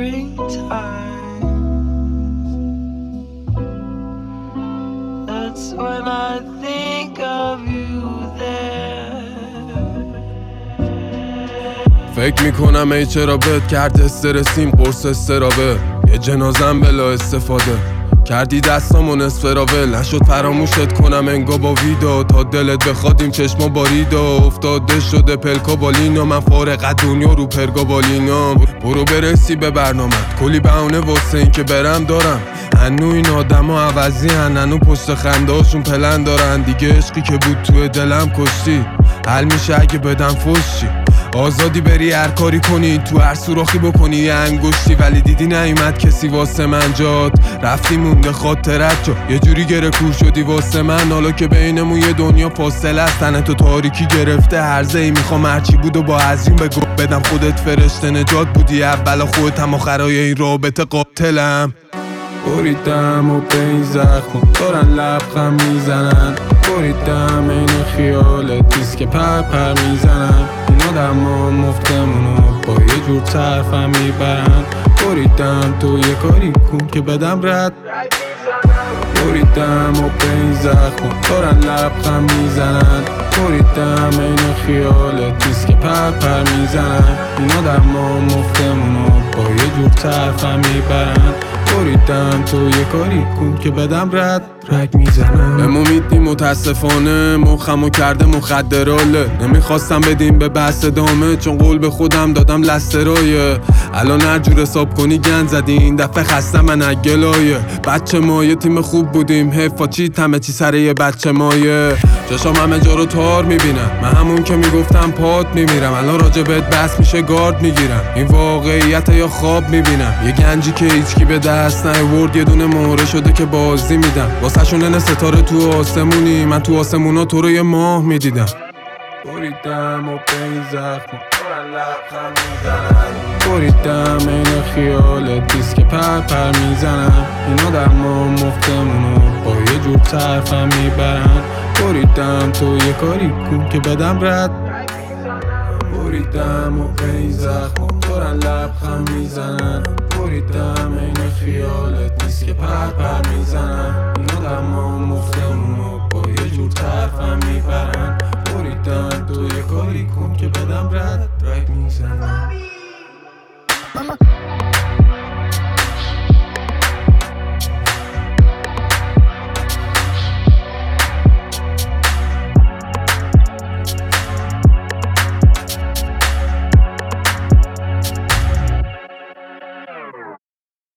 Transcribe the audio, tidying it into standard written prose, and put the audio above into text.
springtime. That's when I think of you there. فکر میکنم ای چرا بهت کرد استرسیم قرص استرابه یه جنازم بلا استفاده کردی دستامو نصف راول نشد فراموشت کنم انگا با ویدا تا دلت بخوادیم چشما باریدا افتاده شده پلکا بالینا من فارغ دنیا رو پرگا بالینام برو برسی به برنامت کلی بهونه واسه این که برم دارم هنو این آدم ها عوضی هنو پشت خنده هاشون پلن دارن دیگه عشقی که بود توی دلم کشتی حل میشه اگه بدم فشی آزادی بری هر کاری کنی تو هر سوراخی بکنی یه انگشتی ولی دیدی نیومد کسی واسه من جات رفتی مونده خاطرت جا یه جوری گره کور شدی واسه من حالا که بینمون یه دنیا فاصله است تنه تو تاریکی گرفته هرزه ای میخوام هرچی بود و با عزیون بگو بدم خودت فرشته نجات بودی اولا خودتم آخرای این رابطه قاتلم بریدم و به این زخم دارن لبخم میزنن بریدم این خیالت نیست که پر میزنن این آدم ها مفتمونو با یه جور طرفم میبرن بریدم تو یه کاری کن که بدم رد بریدم و به این زخم دارن لبخم میزنن بریدم این خیالت نیست که پر میزنن این آدم ها مفتمونو با یه جور طرفم میبرن بریدم تو یه کاری کن که بدم رد میزنم به میدی متاسفانه مخمو کرده مخدراله نمیخواستم بدیم به بحث دامه چون قول به خودم دادم لسترایه الان هر جور حساب کنی گند زدی این دفعه خستم من اگلایه بچه ما یه تیم خوب بودیم حیفا چی همه چی سر یه بچه مایه چشام همه جا رو تار میبینم من همون که میگفتم پات میمیرم الان راجبت بس میشه گارد میگیرم این واقعیت یا خواب میبینم یه گنجی که هیچکی به دست نیورد یه دونه مهره شده که بازی میدم واسه ستاره تو آسمونی من تو آسمونا تو رو یه ماه میدیدم بریدم و به این زخم دارن لبخم میزنن بریدم این خیالت نیست که پر میزنن این آدم ها مفتمونو با یه جور طرفم میبرن بریدم تو یه کاری کن که بدم رد بریدم و به این زخم دارن لبخم میزنن بریدم این خیالت نیست که پر میزنن این آدم ها مفتمونو با یه جور طرفم میبرن بریدم تو یه کاری کن که بدم رد میزنن